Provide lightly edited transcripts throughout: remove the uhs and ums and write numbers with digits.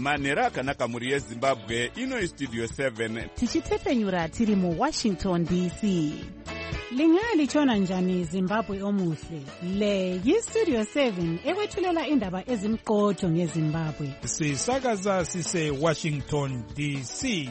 manhero akanaka mhuri yezimbabwe. Ino Studio 7 tichitepfenyura tiri muWashington DC. Linga lichona njani Zimbabwe omuhle? Le yiStudio 7 ekwethulela indaba ezimqotho ngeZimbabwe. Sisakaza sise Washington DC.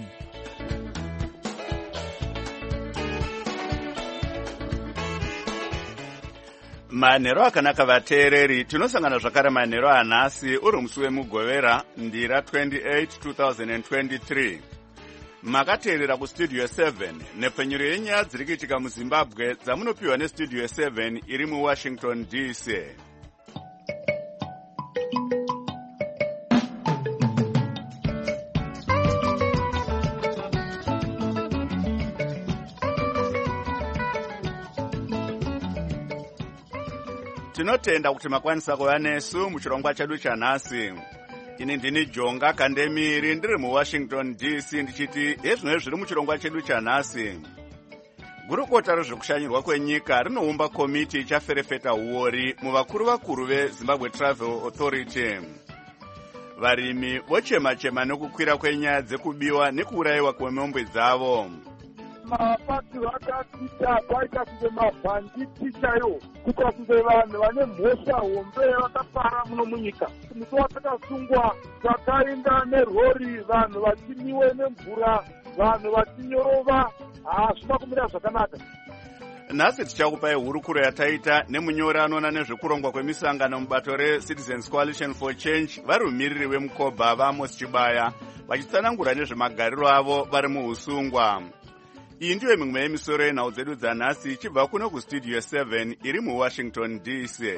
manhero akanaka vateereri. Tinosangana zvakare manhero anhasi uri musi wemugovera ndira 28 2023. Makateerera kuStudio 7 nepfenyuro yenyaya dziri kuitika muZimbabwe dzamunopiwa neStudio 7 iri muWashington DC. Tinotenda kuti makwanisa kuva nesu muchirongwa chedu chanhasi. Ini ndini Jonga Kandemiri ndiri muWashington DC ndichiti hezvino zviri muchirongwa chedu chanhasi. Gurukota rezvekushanyirwa kwenyika rinoumba komiti ichaferefeta uori muvakuru vakuru veZimbabwe Travel Authority. Varimi vochema-chema nekukwira kwenyaya dzekubiwa nekuurayiwa kwemombe dzavo. Mapati vakatita kwaita kunge mabhanditi chaiwo, kuita kunge vanhu vane mhosva hombe vakapara muno munyika. Musi watakasungwa takaenda nerori, vanhu vachimiwe nemvura, vanhu vachinyorova, hazvina kumira zvakanaka. Nhasi tichakupai hurukuro yataita nemunyori anoona nezvekurongwa kwemisangano mubato reCitizens Coalition for Change vari mumiriri weMukoba vaAmos Chibaya vachitsanangura nezvemagariro avo vari muusungwa. Iyi ndiyo mimwe yemisoro yenhau dzedu dzanhasi ichibva kuno kuStudio 7 iri muWashington DC.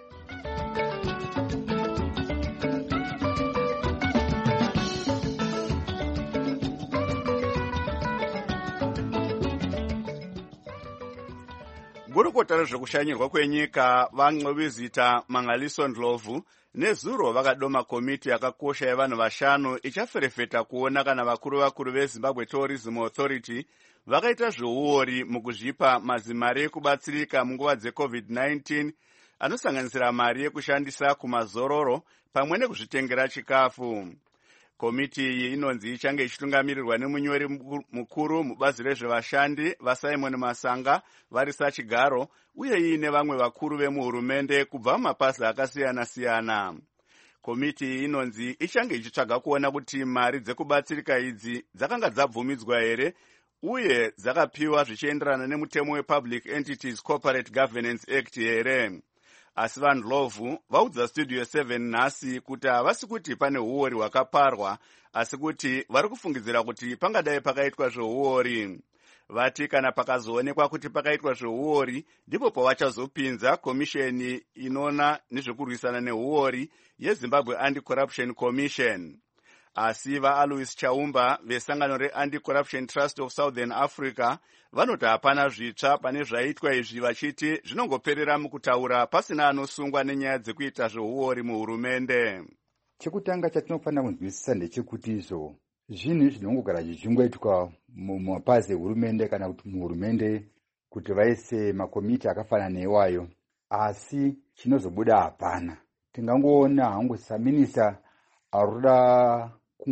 Gurukota rezvekushanyirwa kwenyika vaNcovizita Mangaliso Ndlovu nezuro vakadoma komiti yakakosha yevanhu vashanu ichaferefeta kuona kana vakuru veZimbabwe Tourism Authority vakaita zveuori mukuzvipa mazimari ekubatsirika munguva dzeCovid-19 anosanganisira mari yekushandisa kumazororo pamwe nekuzvitengera chikafu. Komiti iyi inonzi ichange ichitungamirirwa nemunyori mukuru mubazi rezvevashandi vaSimon Masanga vari sachigaro uye iine vamwe vakuru vemuhurumende kubva mumapasi akasiyana-siyana. Komiti iyi inonzi ichange ichitsvaga kuona kuti mari dzekubatsirika idzi dzakanga dzabvumidzwa here uye dzakapiwa zvichienderana nemutemo wePublic Entities Corporate Governance Act here. Asi vaNdlovu vaudza Studio 7 nhasi kuti havasi kuti pane uori hwakaparwa, asi kuti vari kufungidzira kuti pangadai pakaitwa zveuori. Vati kana pakazoonekwa kuti pakaitwa zveuori ndipo pavachazopinza komisheni inoona nezvekurwisana neuori yeZimbabwe Anti-Corruption Commission. Asi vaAlois Chaumba vesangano reAnti-Corruption Trust of Southern Africa vanoti hapana zvitsva pane zvaitwa izvi, vachiti zvinongoperera mukutaura pasina anosungwa nenyaya dzekuita zveuori muhurumende. Chekutanga chatinofanira kunzwisisa ndechekuti izvo zvinhu zvinongogara zvichingoitwa mumapazi ehurumende kana kuti muhurumende kuti vaise makomiti akafanana neiwayo, asi chinozobuda hapana. Tingangoona hangu saminista arikuda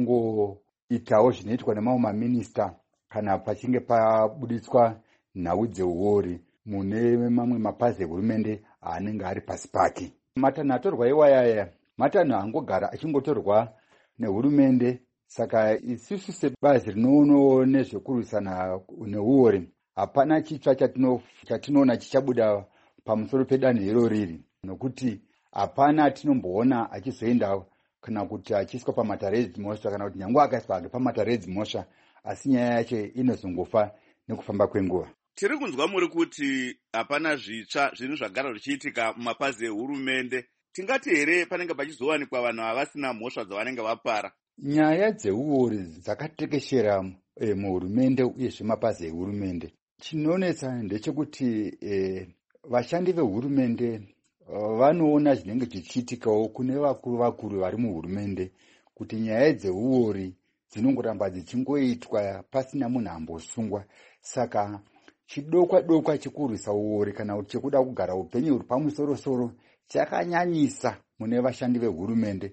kungoitawo zvinoitwa nemamwe maminista kana pachinge pabuditswa nhau dzeuori mune mamwe mapazi ehurumende anenge ari pasi pake. Matanho atorwa iwayaya matanho angogara achingotorwa nehurumende. Saka isusu sebazi rinoonawo nezvekurwisana neuori hapana chitsva chatinoona chichabuda pamusoro pedanho iro riri, nokuti hapana atinomboona achizoenda kana kuti achiiswa pamatare edzimhosva kana kuti nyange akaiswa pamatare edzimhosva, asi nyaya yacho inozongofa nekufamba kwenguva. Tiri kunzwa muri kuti hapana zvitsva zvinhu zvagara zvichiitika mumapazi ehurumende. Tingati here panenge pachizowanikwa vanhu havasina mhosva dzavanenge vapara? Nyaya dzeuori dzakatekeshera muhurumende uyezve mapazi ehurumende. Chinonetsa ndechekuti vashandi vehurumende vanoona zvinenge zvichiitikawo kune vakuru vari muhurumende kuti nyaya dzeuori dzinongoramba dzichingoitwa pasina munhu ambosungwa. Saka chidokwa chekurwisa uori kana chekuda kugara upenyu huri pamusoro-soro chakanyanyisa mune vashandi vehurumende.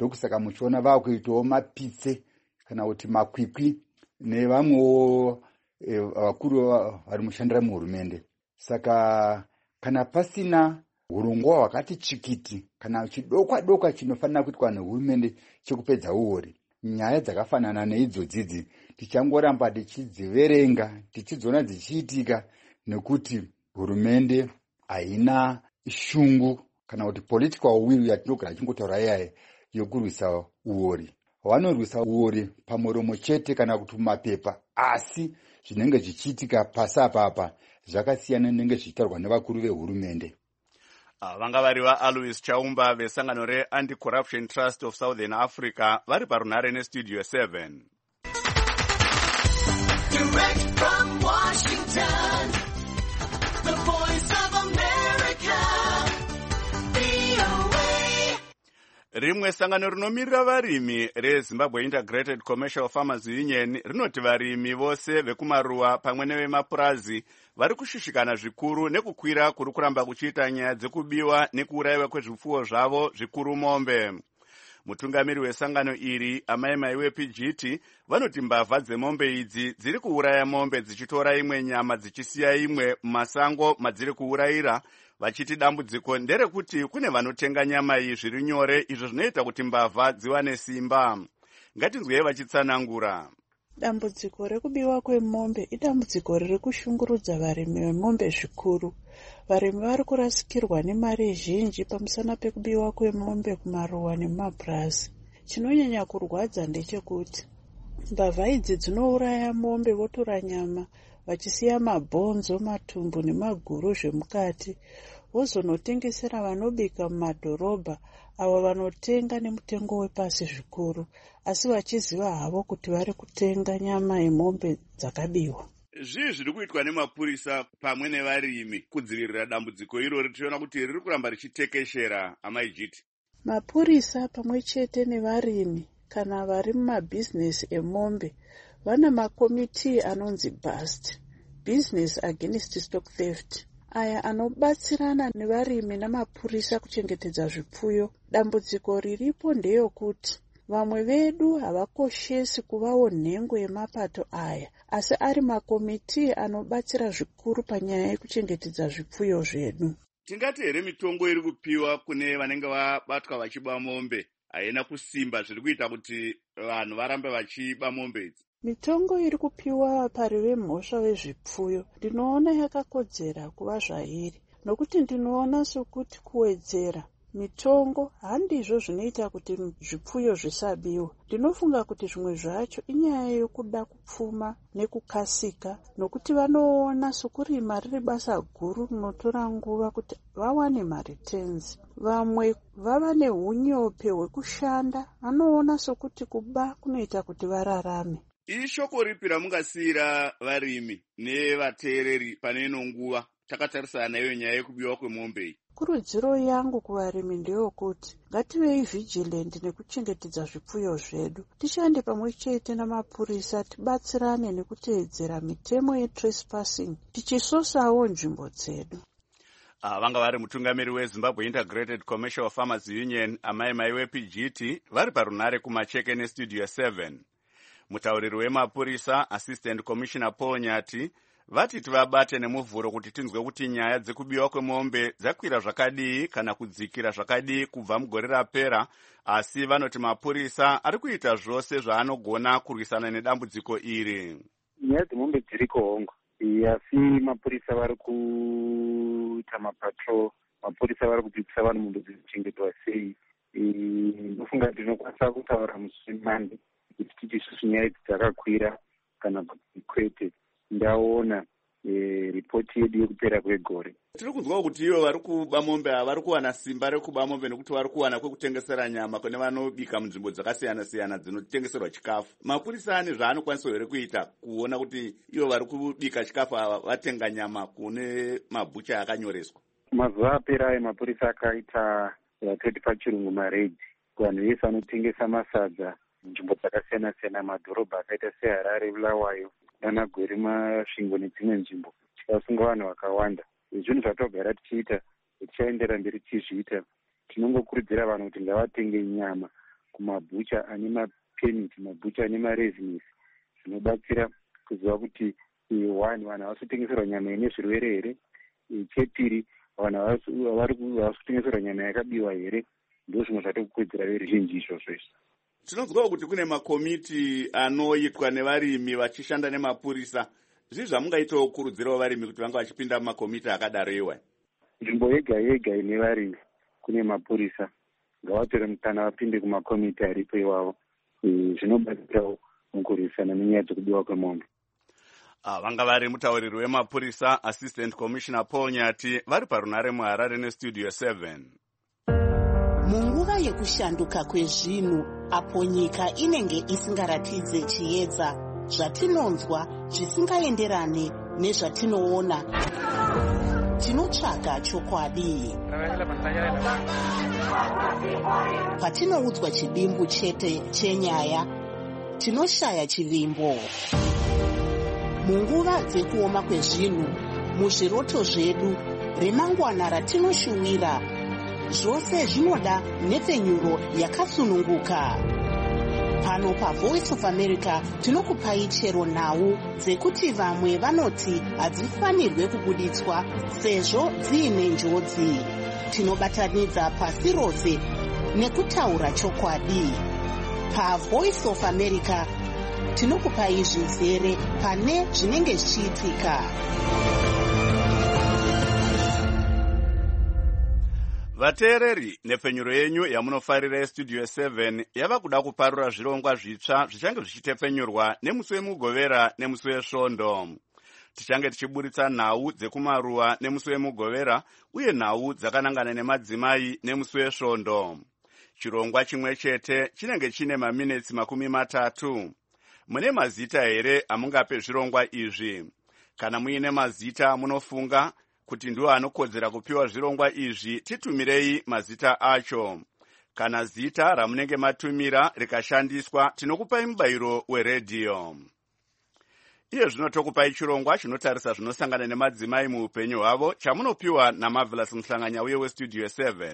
ndokusaka muchiona vakuitawo mapitse kana kuti makwikwi nevamwewo vakuru vari mushandira muhurumende. Saka kana pasina urongwa hwakati chikiti kana chidokwa chinofanira kuitwa nehurumende chekupedza uori, nyaya dzakafanana neidzodzidzi tichangoramba tichidziverenga tichidziona dzichiitika nekuti hurumende haina shungu kana kuti political will yatinogara chingotaura iyaye yokurwisa uori. Vanorwisa uori pamuromo chete kana kuti mumapepa, asi zvinenge zvichiitika pasi apapa zvakasiyana nenenge zvichitaurwa nevakuru vehurumende. Vanga vari vaAlois Chaumba vesangano reAnti-Corruption Trust of Southern Africa vari parunhare nestudio 7. Direct from Washington, the voice of America, VOA. Rimwe sangano rinomirira varimi reZimbabwe Integrated Commercial Farmers Union rinoti varimi vose vekumaruwa pamwe nevemapurazi vari kushishikana zvikuru nekukwira kuri kuramba kuchiita nyaya dzekubiwa nekuurayiwa kwezvipfuwo zvavo zvikuru mombe. Mutungamiri wesangano iri amai maiwe PGT vanoti mbavha dzemombe idzi dziri kuuraya mombe dzichitora imwe nyama dzichisiya imwe mumasango madziri kuurayira, vachiti dambudziko nderekuti kune vanotenga nyama iyi zviri nyore, izvo zvinoita kuti mbavha dziwane simba. Ngatinzwei vachitsanangura. Dambudziko rekubiwa kwemombe idambudziko riri kushungurudza varimi vemombe zvikuru. Varimi vari kurasikirwa nemari zhinji pamusana pekubiwa kwemombe kumaruwa nemumapurazi. Chinonyanya kurwadza ndechekuti mbavha idzi dzinouraya mombe votora nyama vachisiya mabhonzo, matumbu nemaguru zvemukati, vozonotengesera vanobika mumadhorobha avo vanotenga nemutengo wepasi zvikuru, asi vachiziva havo kuti vari kutenga nyama yemombe dzakabiwa. Zvii zviri kuitwa nemapurisa pamwe nevarimi kudzivirira dambudziko irori? Tichiona kuti riri kuramba richitekeshera. Amaijiti mapurisa pamwe chete nevarimi kana vari mumabhizinesi emombe vana makomiti anonzi BAST, Business Against Stock Theft, aya anobatsirana nevarimi namapurisa kuchengetedza zvipfuyo. Dambudziko riripo ndeyokuti vamwe vedu havakoshesi kuvawo nhengo yemapato aya, asi ari makomiti anobatsira zvikuru panyaya yekuchengetedza zvipfuyo zvedu. Tingati here mitongo iri kupiwa kune vanenge vabatwa vachiba mombe haina kusimba zviri kuita kuti vanhu varambe vachiba mombe idzi? Mitongo iri kupiwa pari vemhosva vezvipfuyo ndinoona yakakodzera kuva zvairi, nokuti ndinoona sokuti kuwedzera mitongo handizvo zvinoita kuti zvipfuyo zvisabiwa. Ndinofunga kuti zvimwe zvacho inyaya yokuda kupfuma nekukasika, nokuti vanoona sokurima riri basa guru rinotora nguva kuti vawane mari tenzi. Vamwe vava neunyope hwekushanda, vanoona sokuti kuba kunoita kuti vararame. Ishoko ripi ramungasiyira varimi nevateereri pane ino nguva takatarisana nayo nyaya yekubiwa kwemombe iyi? Kurudziro yangu kuvarimi ndeyokuti ngativei vigilant nekuchengetedza zvipfuyo zvedu. Tishande pamwe chete namapurisa tibatsirane nekuteedzera mitemo yetrespassing tichisosawo nzvimbo dzedu. Vanga vari mutungamiri weZimbabwe Integrated Commercial Farmers Union amai maiwe PGT vari parunhare kumacheke nestudio 7. Mutauriri wemapurisa Assistant Commissioner Paul Nyati vati tivabate nemuvhuro kuti tinzwe kuti nyaya dzekubiwa kwemombe dzakwira zvakadii kana kudzikira zvakadii kubva mugore rapera, asi vanoti mapurisa ari kuita zvose zvaanogona kurwisana nedambudziko iri. Nyaya dzemombe dziriko hongu, asi mapurisa vari kuita mapatrol, mapurisa vari kudzidzisa vanhu mombe dzichengetwa sei. Ndofunga ndinokwanisa kutaura musi Monday kuti tichisusu nyaya idzi dzakakwira kana kuti kwete. Ndaona ripoti yedu yekupera kwegore. Tiri kunzwa kuti ivo vari kuba mombe vari kuwana simba rekuba mombe nekuti vari kuwana kwekutengesera nyama kune vanobika munzvimbo dzakasiyana siyana dzinotengeserwa chikafu. Mapurisa ane zvaanokwanisa here kuita kuona kuti ivo vari kubika chikafu vatenga nyama kune mabhucha akanyoreswa? Mazuva apera ayo mapurisa akaita vatoti pachirungu maredhi kuvanhu vese vanotengesa masadza nzvimbo dzakasiyana siyana madhorobha akaita seHarare, Bulawayo, Danagweri, Masvingo nedzimwe nzvimbo. Tikasunga vanhu vakawanda. Zvinhu zvatogara tichiita, tichaendera mberi tichizviita. Tinongokurudzira vanhu kuti ngavatenge nyama kumabhucha ane mapemiti, mabhucha ane marezinesi, zvinobatsira kuziva kuti one, vanhu havasitengeserwa nyama ine zvirwere here, chepiri vanhu havari kutengeserwa nyama yakabiwa here. Ndo zvimwe zvatokukwedzera veruzhinji izvozvo. Tinonzwawo kuti kune makomiti anoitwa nevarimi vachishanda nemapurisa. Zvii zvamungaitawo kukurudzirawo varimi kuti vanga vachipinda mumakomiti akadaro iwa? Nzvimbo yega yega ine varimi kune mapurisa, ngavatore mukana vapinde kumakomiti aripo iwavo. Zvinobatsirawo mukurwisana nenyaya dzekubiwa kwemombe. Vanga vari mutauriri wemapurisa Assistant Commissioner Paul Nyati vari parunare muHarare neStudio 7. Munguva yekushanduka kwezvinhu, apo nyika inenge isingaratidze chiedza, zvatinonzwa zvisingaenderane nezvatinoona, tinotsvaga chokwadi. Patinoudzwa chidimbu chete chenyaya, tinoshaya chivimbo. Munguva dzekuoma kwezvinhu, muzviroto zvedu, remangwana ratinoshuvira, zvose zvinoda nhepfenyuro yakasununguka. Pano paVoice of America tinokupai chero nhau dzekuti vamwe vanoti hadzifanirwe kubuditswa sezvo dziine njodzi. Tinobatanidza pasi rose nekutaura chokwadi. PaVoice of America tinokupai zvizere pane zvinenge zvichiitika. Vateereri, nepfenyuro yenyu yamunofarira yeStudio 7 yava kuda kuparura zvirongwa zvitsva zvichange zvichitepfenyurwa nemusi wemugovera nemusi wesvondo. Tichange tichiburitsa nhau dzekumaruwa nemusi wemugovera uye nhau dzakanangana nemadzimai nemusi wesvondo. Chirongwa chimwe chete chinenge chine maminitsi 30. Mune mazita here amungape zvirongwa izvi? Kana muine mazita munofunga kuti ndiwo anokodzera kupiwa zvirongwa izvi, titumirei mazita acho. Kana zita ramunenge matumira rikashandiswa, tinokupai mubayiro weredhiyo. Iye zvino tokupai chirongwa chinotarisa zvinosangana nemadzimai muupenyu hwavo, chamunopiwa naMarvelous Muhlanganya uye weStudio 7.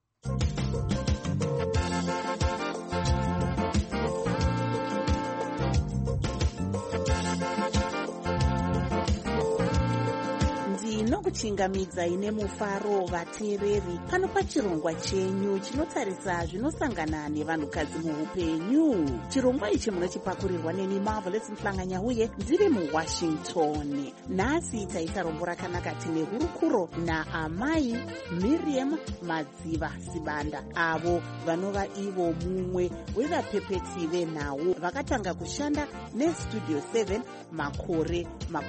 Ndinokuchingamidza ine mufaro vateereri pano pachirongwa chenyu chinotarisa zvinosangana nevanhukadzi muupenyu. Chirongwa ichi munochipakurirwa neni Marvelous Muhlanganya uye ndiri muWashington. Nhasi taita rombo rakanaka tine hurukuro naamai Miriam Madziva Sibanda, avo vanova ivo mumwe wevapepeti venhau vakatanga kushanda neStudio 7 makore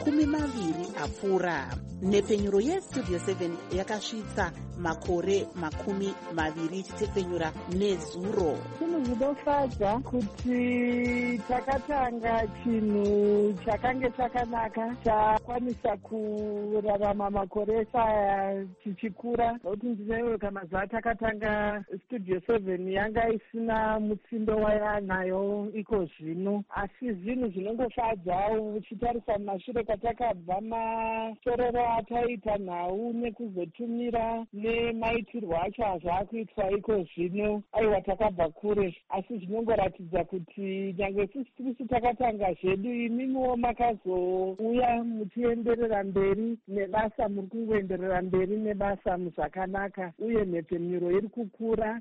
20 apfuura. Nepfenyuro yeStudio 7 yakasvitsa makore 20 ichitepfenyura nezuro. Chinhu chinofadza kuti takatanga chinhu chakange chakanaka chakwanisa kurarama makore saya chichikura. Nokuti ndinoyeruka mazuva takatanga Studio 7 yanga isina mutsindo wayanayo iko zvino, asi zvinhu zvinongofadza uchitarisa mashure kwatakabva matorero ataita nhau nekuzotumira nemaitirwo acho azvakuitwa iko zvino. Aiwa, takabva kure, asi zvinongoratidza kuti nyange sisi takatanga zvedu, imimiwo makazouya muchienderera mberi nebasa, muri kungoenderera mberi nebasa muzvakanaka, uye mhepfenyuro iri kukura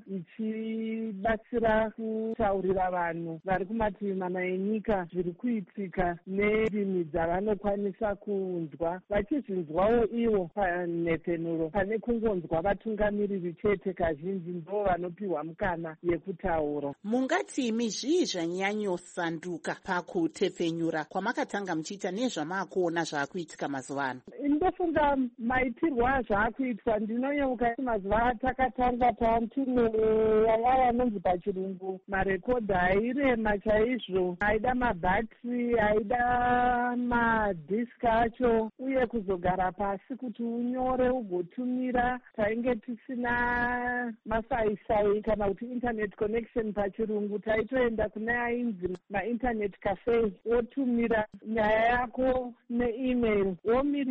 ichibatsira kutaurira vanhu vari kumativi mana enyika zviri kuitika nerimi dzavanokwanisa kunzwa, vachizvinzwawo ivo panhepfenyuro pane kungonzwa vatungamiriri chete. Kazhinji ndo vanopiwa mukana yekutaura. Mungati zvii zvanyanyosanduka pakutepfenyura kwamakatanga muchiita nezvamakuona zvaakuitika mazuva ano? Ndofunga maitirwo azvaakuitwa, ndinonyeuka mazuva takatanga tantine yanga vanonzi pachirungu marekodha airema chaizvo, aida mabhatiri, aida madhiski acho, uye kuzogara pasi kuti unyore ugotumira. Tainge tisina masaisai kana kuti internet connection pachirungu, taitoenda kune ainzi mainternet cafe wotumira nyaya yako neemail, womirira kuti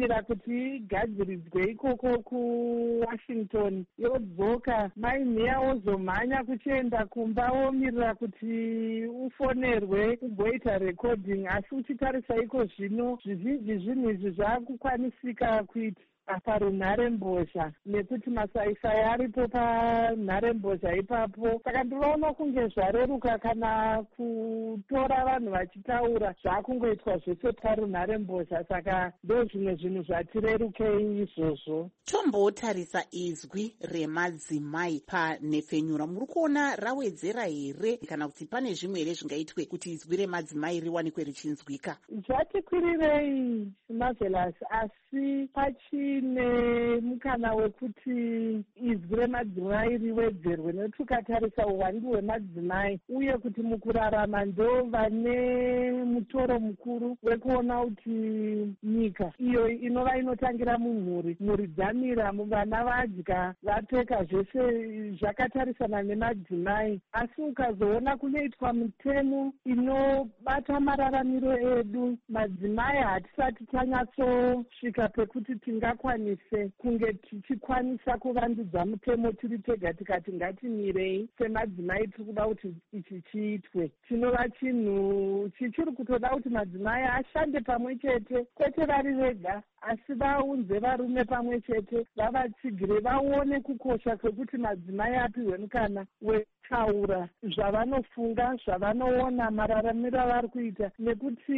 ichigadziridzwe ikoko kuwashington yodzoka mainheya ozomhanya kuchienda kumba omirira kuti ufonerwe ugoita recording. Asi uchitarisa iko zvino zvizhinji zvinhu izvi zvakukwanisika kuita parunharembozha nekuti masaisai aripo panharembozha ipapo. Saka ndinoona kunge zvareruka kana kutora vanhu vachitaura zvakungoitwa zvese parunharembozha. Saka ndo zvimwe zvinhu zvatirerukei izvozvo. Tombotarisa izwi remadzimai panhefenyura, muri kuona rawedzera here kana kuti pane zvimwe here zvingaitwe kuti izwi remadzimai riwanikwe richinzwika? Zvatikwirirei Marvelous, asi pachine mukana wekuti izwi remadzimai riwedzerwe, nekuti ukatarisa uwandu hwemadzimai uye kuti mukurarama ndo vane mutoro mukuru wekuona kuti nyika iyo inova inotangira mumhuri, mhuri dzamira, vana vadya, vapfeka, zvese zvakatarisana nemadzimai. Asi ukazoona kunoitwa mitemo inobata mararamiro edu, madzimai hatisati tanyatsosvika pekuti tingakwanise kunge tichikwanisa kuvandudza mutemo tiri tega tikati ngatimirei semadzimai tiri kuda kuti ichi chiitwe. Chinova chinhu chichiri kutoda kuti madzimai ashande pamwe chete, kwete vari vega, asi vaunze varume pamwe chete, vavatsigire, vaone kukosha kwekuti madzimai apiwe mukana wetaura zvavanofunga, zvavanoona, mararamiro avari kuita, nekuti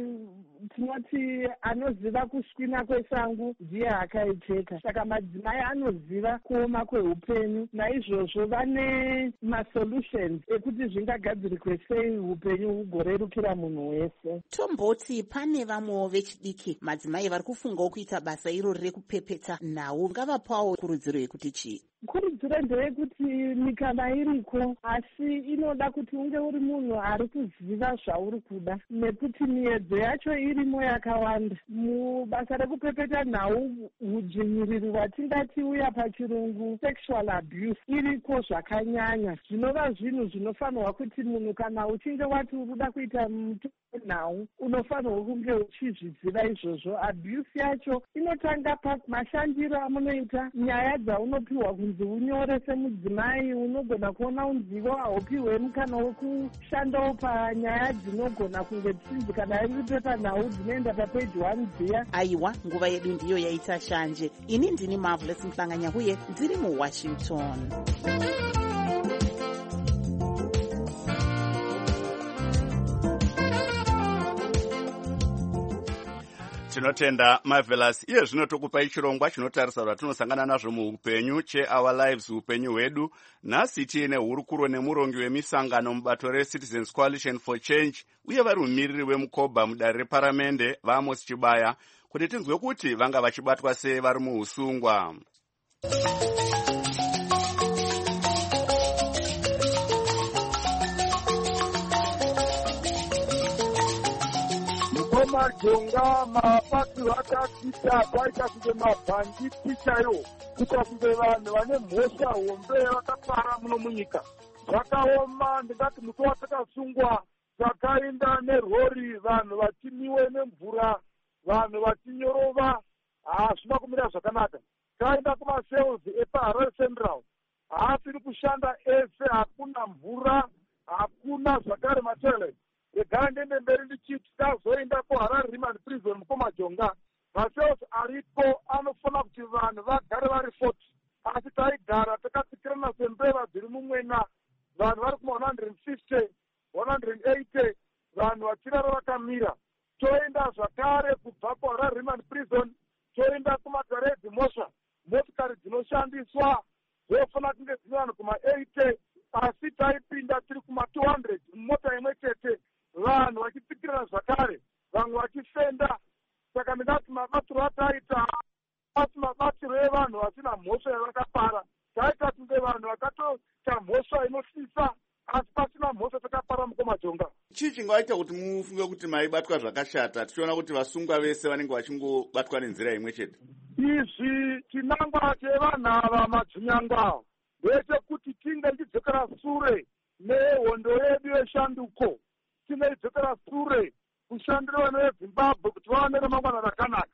tinoti anoziva kuswina kwesangu ndiye akaicheka. Saka madzimai anoziva kuoma kweupenyu, naizvozvo vane masolutions ekuti zvingagadzirikwe sei upenyu hugorerukira munhu wese. Tomboti pane vamwewo vechidiki madzimai vari kufungawo kuita basa irori rekupepeta nhau, ngavapawo kurudziro yekuti chii? Kurudziro ndeyekuti mikana iriko, asi inoda kuti unge uri munhu ari kuziva zvauri kuda, nekuti miedzo yacho irimo yakawanda. Mubasa rekupepeta nhau, udzvinyiriri hwatingati uya pachirungu sexual abuse iriko zvakanyanya. Zvinova zvinhu zvinofanirwa kuti munhu kana uchinge wati urikuda kuita nhau unofanirwa kunge uchizviziva izvozvo. Abuse yacho inotanga pamashandiro amunoita, nyaya dzaunopiwa kunzi unyore semudzimai, unogona kuona unzivo haupiwe mukana wekushandawo panyaya dzinogona kunge tichinzi kana iri pepa nhau dzinoenda papeji 1 dziya. Aiwa, nguva yedu ndiyo yaita shanje. Ini ndini Marvelous Mhlanganya uye ndiri muWashington. Tinotenda Marvelous. Iye zvino tokupai chirongwa chinotarisa zvatinosangana nazvo muupenyu cheOur Lives, upenyu hwedu. Nhasi tiine hurukuro nemurongi wemisangano mubato reCitizens Coalition for Change uye vari mumiriri wemukoba mudare reparamende vaAmos Chibaya kuti tinzwe kuti vanga vachibatwa sei vari muusungwa. Majonga mabatirwo akaita kwaita kunge mabhanditi chaiwo, kuita kunge vanhu vane mhosva hombe vakapara muno munyika. Zvakaoma, ndingati musi watakasungwa takaenda nerori, vanhu vachimiwe nemvura, vanhu vachinyorova, hazvina kumira zvakanaka. Taenda kumasales epaHarare Central, haasiri kushanda ese, hakuna mvura, hakuna zvakare matoilet. Regara ndende mberi ndichiti tazoenda kuHarare Remand Prison mukomajonga, masales aripo anofanira kuti vanhu vagare vari 40, asi taigara takatsikirana sembeva dziri mumwena, vanhu vari kuma 150 180, vanhu vachirara vakamira. Toenda zvakare kubva kuHarare Remand Prison, toenda kumaGaredhi Mosha, motikari dzinoshandiswa dzofanira kunge dzine vanhu kuma 80, asi taipinda tiri kuma 200 mumota imwe chete, vanhu vachitsikirana zvakare, vamwe vachifenda. Saka ndingati mabatiro ataita asi mabatiro evanhu vasina mhosva yavakapara. Taita kunge vanhu vakatoita mhosva inosisa asi pasina mhosva takapara mukomajonga. Chii chingaita kuti mufunge kuti maibatwa zvakashata, tichiona kuti vasungwa vese vanenge vachingobatwa nenzira imwe chete? Izvi chinangwa chevanhu ava madzinyanga ndechekuti tinge tichidzokera sure nehondo yedu yeshanduko, tinge tichidzokera sure kushandira vana veZimbabwe kuti vaone ramangwana rakanaka.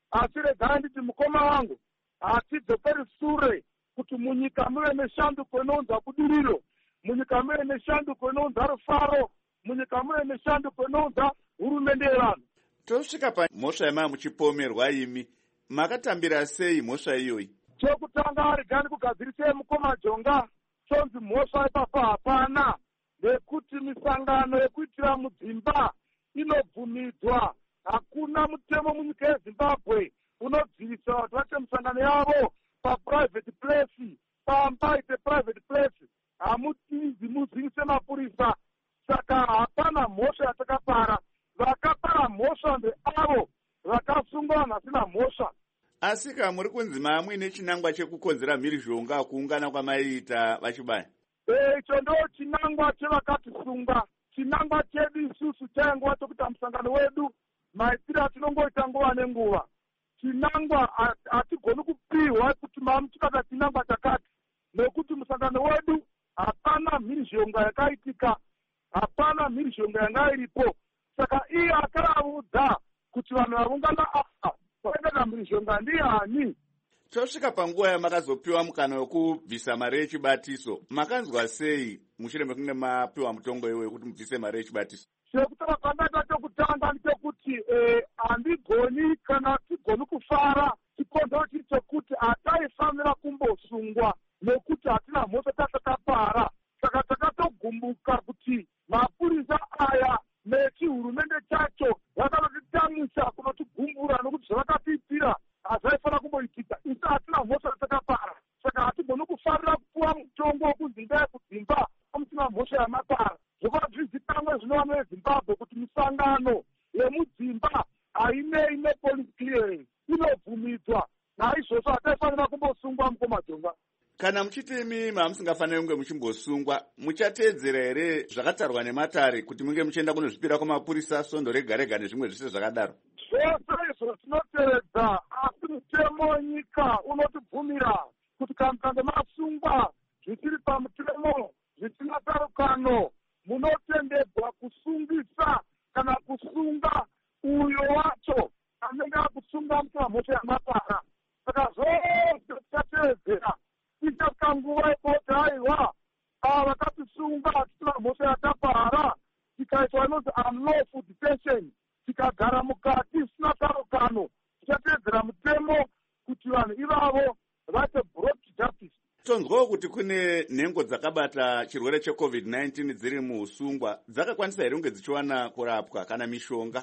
asi regai nditi mukoma wangu hatidzokeri sure kuti munyika muve neshanduko inounza budiriro, munyika muve neshanduko inounza rufaro, munyika muve neshanduko inounza hurumende yevanhu. Tosvika pamhosva yema muchipomerwa imi, makatambira sei mhosva iyoyi? Chokutanga regani kugadzirisei mukoma Jonga, chonzi mhosva ipapo hapana, nekuti misangano yekuitira mudzimba inobvumidzwa. Hakuna mutemo munyika yeZimbabwe unodzivisa kuti vaite misangano yavo paprivate place, pamba ite private place. Hamutizi muzivise mapurisa, saka hapana mhosva yatakapara. Vakapara mhosva ndeavo vakasungwa vasina mhosva. Asi muri kunzi muine chinangwa chekukonzera mhirizhonga kuungana kwamaiita vachibaya. Icho ndo chinangwa chevakatisunga. Chinangwa chedu isusu chaingova chokuita musangano wedu maitiro atinongoita nguva nenguva. Chinangwa hatigoni kupiwa kuti mamuchikata chinangwa chakati, nekuti musangano wedu hapana mhirizhonga yakaitika, hapana mhirizhonga yanga iripo. Saka iye akaraudza kuti vanhu vaungana apa vaenda mhirizhonga ndiani. Tosvika panguva yamakazopiwa mukana wekubvisa mari yechibatiso, makanzwa sei mushure mekunge mapiwa mutongo iwoyo kuti mubvise mari yechibatiso? Chekutanga kwandaita chokutanga ndechekuti handigoni kana tigoni kufara chikonzero chiri chekuti hataifanira kumbosungwa nekuti hatina mhosva tatakapara. Saka takatogumbuka kuti mapurisa aya nechihurumende chacho vakanotitamisa kunotigumbura nokuti zvavakatiitira hazvaifanira kumboitika. Isi hatina mhosva yatakapara, saka hatigoni kufarira kupuwa mutongo wokunzi ndai kudzimba amusina mhosva yamapara. Zvova zvizikanwa zvinova neZimbabwe kuti misangano yemudzimba hainei nepolice clearance, inobvumidzwa. Naizvozvo hataifanira kumbosungwa mukoma Jonga. Kana muchiti imi mamusingafaniri kunge muchimbosungwa, muchateedzera here zvakatarwa nematare kuti munge muchienda kunozvipira kwamapurisa, svondo rega rega nezvimwe zvese zvakadaro? Zvose izvo tinotevedza, asi mutemo wenyika unotibvumira kuti kana mukange masungwa zvisiri pamutemo, zvisina tsarukano, munotendedzwa kusungisa kana kusunga uyo wacho anenge akusunga musina mhosva yamapara. Saka zvose tichateedzera. Tichatanga nguva yekoti haiwa vakatisunga tisina mhosva yatapara, tikaitwa inonzi unlawful detention, tikagara mukati tisina tsarukano, tichateedzera mutemo kuti vanhu ivavo vate brought to justice. Tonzwawo kuti kune nhengo dzakabata chirwere cheCovid-19 dziri muusungwa, dzakakwanisa here kunge dzichiwana kurapwa kana mishonga?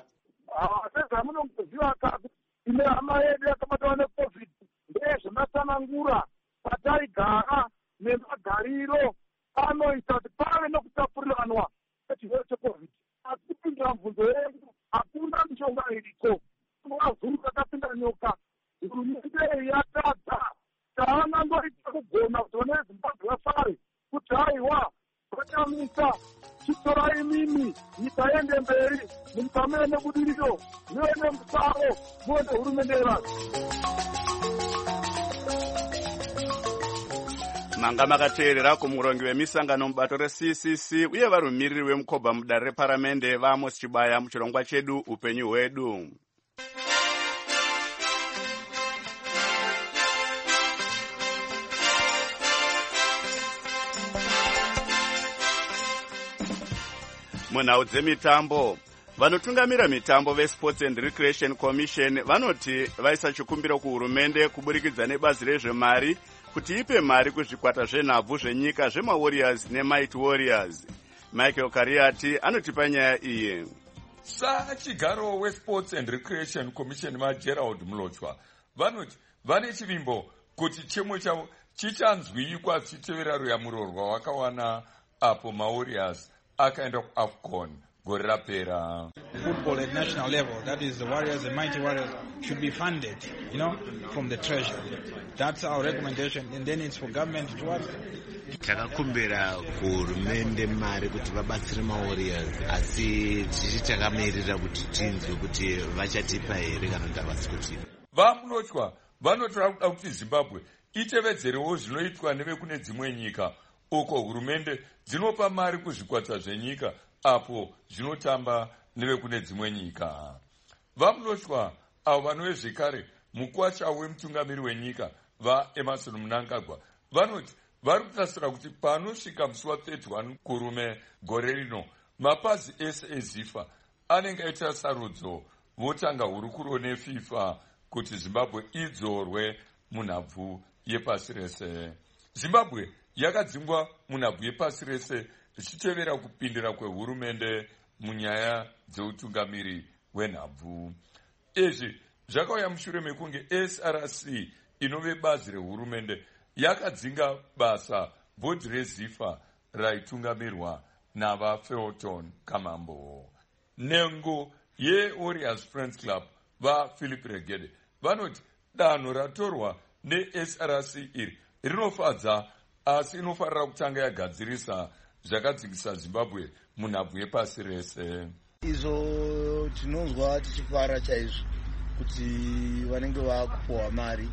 Sezvamunongoziva kuti ine hama yedu yakabatwa neCovid ndezvematsanangura pataigara nemagariro anoita kuti pave nokutapurirwanwa kwechirwere cheCovid. Atipindira mubvunzo yedu, hakuna mishonga iriko. Vazuru vakapinda nyoka, hurumende yatadza. Taanangoita kugona kuti vana veZimbabwe vafare kuti haiwa vatamisa, chitorai mimi nyika yende mberi, munyika muve nebudiriro, muve nemusaro, muve nehurumende yevanhu. Manga makateerera kumurongi wemisangano mubato reCCC uye vari mumiriri wemukobha mudare reparamende vaAmos Chibaya muchirongwa chedu upenyu hwedu. Munhau dzemitambo, vanotungamira mitambo veSports and Recreation Commission vanoti vaisa chikumbiro kuhurumende kuburikidza nebazi rezvemari kuti ipe mari kuzvikwata zvenhabvu zvenyika zvemaWarriors neMighty Warriors. Michael Kariati anotipa nyaya iyi. Chigaro weSports and Recreation Commission maGerald Mulochwa vanoti vane chivimbo kuti chemo chavo chichanzwikwa chichitevera ruyamuro rwavakawana apo maWarriors akaenda kuAFCON gore rapera. Football at national level, that is the Warriors, the Mighty Warriors, should be funded, from the treasury. That's our recommendation, and then it's for government to work. Takakumbira kuhurumende mari kuti vabatsire maWarriors, asi tichitakamirira kuti tinzwe kuti vachatipa here kana kuti havasi kutipa. VaMulochwa vanotora kuda kuti Zimbabwe itevedzerewo zvinoitwa nevekune dzimwe nyika, uko hurumende dzinopa mari kuzvikwata zvenyika apo zvinotamba nevekune dzimwe nyika. VaMulochwa avo vanove zvekare mukwacha wemutungamiri wenyika vaEmerson Mnangagwa vanoti vari kutasira kuti panosvika musi wa31 kurume gore rino mapazi ese eZIFA anenge aita sarudzo votanga hurukuro neFIFA kuti Zimbabwe idzorwe munhabvu yepasi rese. Zimbabwe yakadzingwa munhabvu yepasi rese zvichitevera kupindira kwehurumende munyaya dzeutungamiri hwenhabvu. Izvi zvakauya mushure mekunge SRC inove bazi rehurumende yakadzinga basa bhodhi reZIFA raitungamirwa navaFelton Kamambo. Nengo yeWarriors Friends Club vaPhilip Regede vanoti danho ratorwa neSRC iri rinofadza, asi inofanira kutanga yagadzirisa zvakadzingisa Zimbabwe munhabvu yepasi rese. Izvo tinonzwa tichifara chaizvo kuti vanenge vakupuwa mari,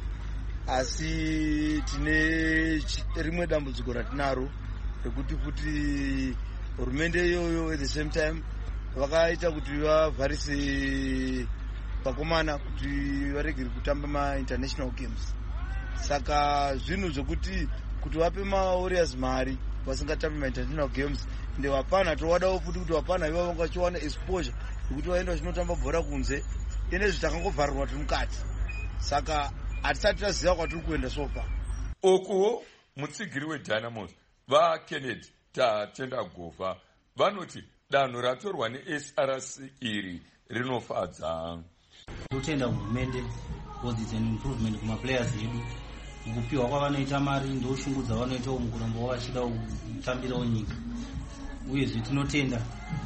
asi tine rimwe dambudziko ratinaro rekuti kuti hurumende iyoyo at the same time vakaita kuti vavharise vakomana kuti varegere kutamba ma-international games. Saka zvinhu zvokuti vape maWarriors mari vasingatambi ma-international games ende vapana towadawo futi kuti vapana ivo vanga vachiwana exposure yekuti vaenda vachinotamba bhora kunze ine zvitakangobvarirwa tiri mukati. Saka hatisati taziva kwatiri kuenda sofa. Okuwo mutsigiri weDynamos vaKennedy Tatenda Govha vanoti danho ratorwa neSRC iri rinofadza. Totenda hurumende because it's an improvement kumaplayers edu. Kupiwa kwavanoita mari ndoshungudza vanoita mukuramba vachida kutambirawo nyika. Uyezve tinotenda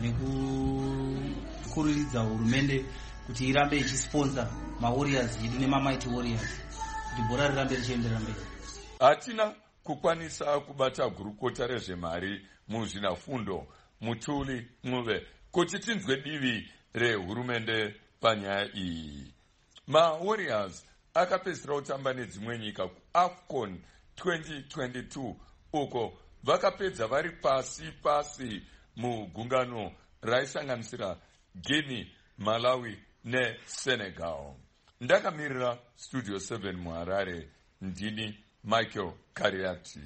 nekukuriridza hurumende kuti irambe ichisponsor maWarriors edu nemamighty Warriors kuti bhora rirambe richiendera mberi. Hatina kukwanisa kubata gurukota rezvemari muzvinafundo Mutuli Mnuve kuti tinzwe divi rehurumende panyaya iyi. MaWarriors akapedzisira kutamba nedzimwe nyika kuAFCON 2022 uko vakapedza vari pasi mugungano raisanganisira Guinea, Malawi neSenegal. Ndakamirira Studio 7 muHarare, ndini Michael Kariati.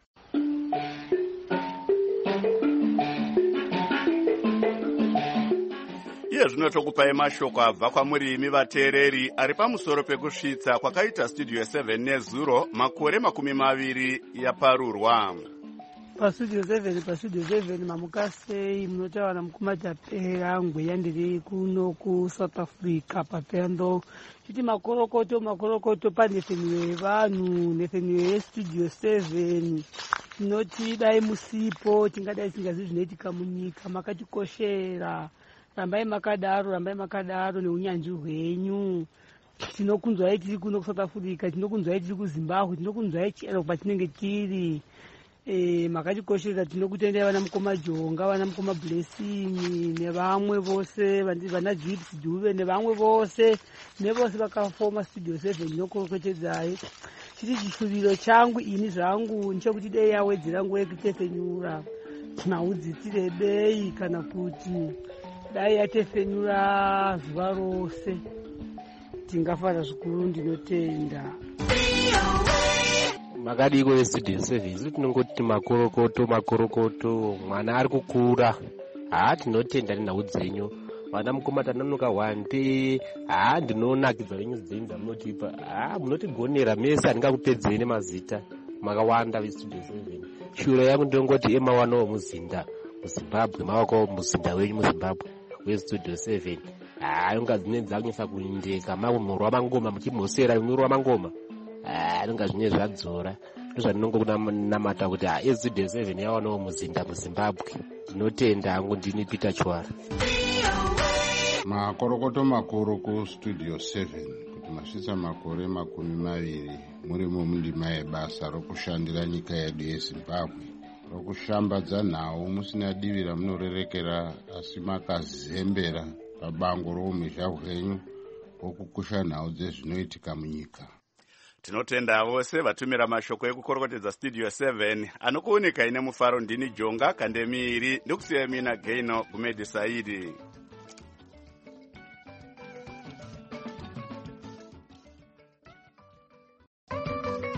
Iye zvino tokupai mashoko abva kwamuri imi vateereri ari pamusoro pekusvitsa kwakaita Studio 7 nezuro makore 20 yaparurwa. Studio 7 mamukasei munotaura mukumajapera ngweya ndiri kuno kuSouth Africa papendo chiti makorokoto panefeniwe yevanhu nefeniwe yeStudio 7 tinoti dai musipo tingadai singazivi zvinoitika munyika. Makatikoshera, rambai makadaro neunyanzvi hwenyu. Tinokunzwai tiri kuno kuSouth Africa, tinokunzwai tiri kuZimbabwe, tinokunzwai chero patinenge tiri. Makatikoshera, tinokutendai vana mukoma Jonga, vana mukoma Blessing nevamwe vose vana Gibbs Dube nevamwe vose nevose vakafoma Studio 7 inokorokotedzai. Chiri chishuviro changu ini zvangu nechekuti dei yawedzera nguva yekutefenyura naudzitire dei kana kuti dai yatefenyura zuva rose tingafara zvikuru. Ndinotenda makadiko eStudio 7 tinongoti makorokoto mwana ari kukura. Tinotenda nenhau dzenyu vana mukoma tananuka wande. Ndinonakidzwa nenyuzi dzenyu dzamunotipa. Munotigonera mese handingakupedzei nemazita makawanda veStudio 7. Shuro yangu ndinongoti emawanawo muzinda muZimbabwe, mawakawo muzinda wenyu muZimbabwe weStudio 7. Inonga dzine dzakunyasa kuindeka murwa mangoma muchimhosera murwa mangoma. Inonga zvine zvadzora. Ndozvandinongonamata kuti eStudio 7 yawanawo muzinda muZimbabwe. Ndinotenda hangu ndini Peter Chwara. Makorokoto makuru kuStudio 7 kuti masvitsa makore 20 murimo mundima yebasa rokushandira nyika yedu yeZimbabwe, rokushambadza nhau musina divi ramunorerekera asi makazembera pabango roumhizha hwenyu okukusha nhau dzezvinoitika munyika. Tinotenda vose vatumira mashoko ekukorokotedza Studio 7 anokuoneka ine mufaro. Ndini Jonga Kandemiri ndokusiya mina Gaino Gumedi Saidi.